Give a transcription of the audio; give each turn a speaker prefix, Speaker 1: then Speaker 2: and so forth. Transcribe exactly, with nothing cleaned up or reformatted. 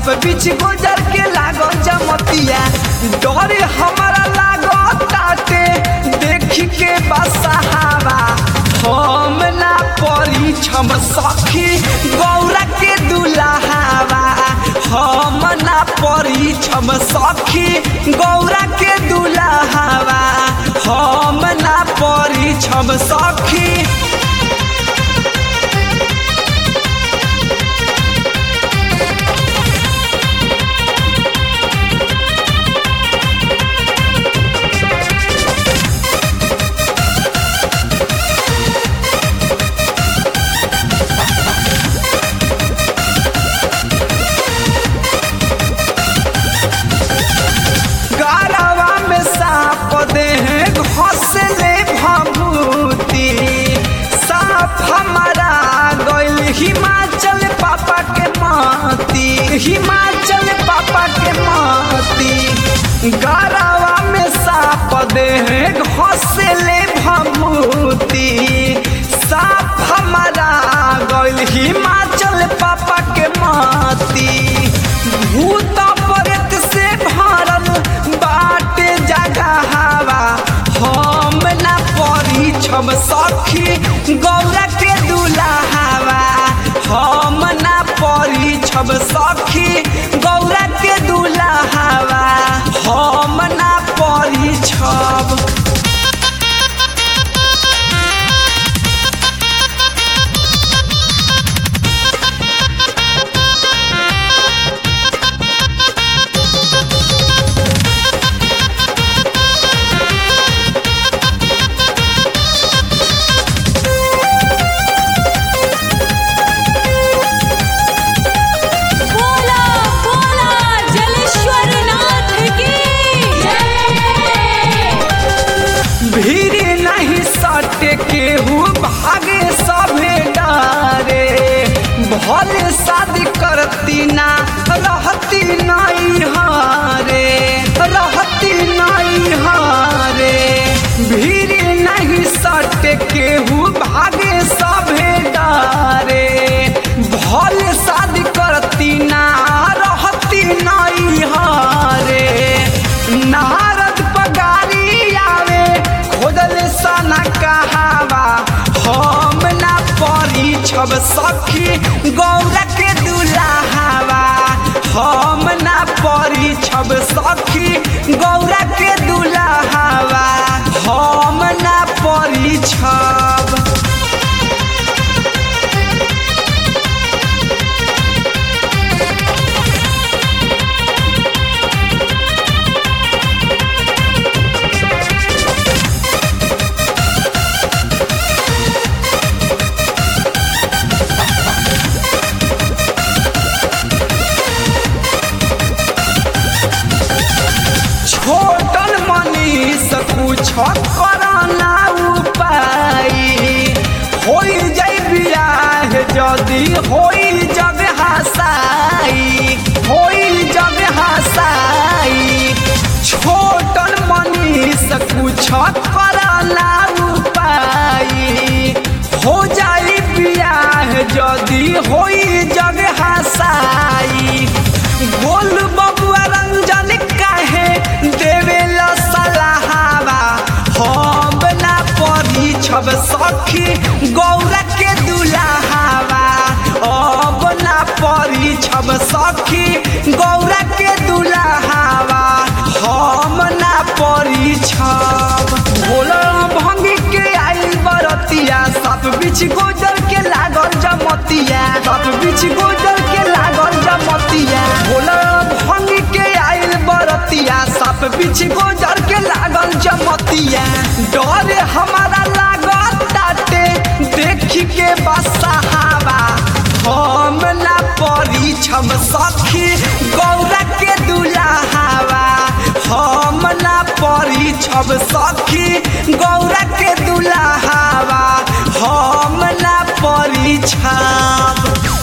Speaker 1: सब बीच गुजर के लागो जमतिया डर हमारा लागो ताटे देख के बसहावा हम ना परी छम सखी गौरा के दुल्हावा हम ना परी छम सखी गौरा के दुल्हावा हम ना परी छम सखी हिमाचल पापा के माती हिमाचल पापा के माती गारावा में साप दे घोसले भमूती साप हमारा गइल हिमाचल पापा के माती भूत प्रेत से भरल बाटे जगहवा हम ना परी छम सखी गौरा के दुल्हावा हम ना परी छब सखी गौरा के दुल्हावा हम ना परी छब केहू भागे सभे डारे भले शादी करती ना रहती नहीं हारे रहती नहीं हारे भीड़ नहीं सटे केहू भागे सभे डारे भले शादी करती ना रहती नहीं हारे नारद पगारी आवे खोदल सना कहावा हम ना परी छब सखी गौरा के दुल्हावा हम ना परी छब सखी गौरा के दुल्हावा हम ना परी छब छोटन मनीष कुछ करना उपाय हो जाए बियाह जदि हो जग हसाई हो जग हसाई छोटन मनीष कुछ करना उपाय हो जाए बियाह जदि हो जग हसाई गोल बबुआ रंजन काहे देवेला सलाहवा हम ना परी छब सखी गौरा के दुल्हावा अब ना परी छब सखी गौरा के दुल्हावा हम ना परी छब भोला भंगी के आई बरतिया सब बीच गुजर के लागल जमतिया सब बीच गुजर के लागल जमतिया भोला भंगी के आइल बरतिया सब बीच गुजर के लागल जमतिया डर हमारा लागल ताटे देख के बसहावा हम ना परी छम सखी गौरा के दुल्हावा हम ना परी छब सखी गौरा के दुल्हावा हम ना परी छब।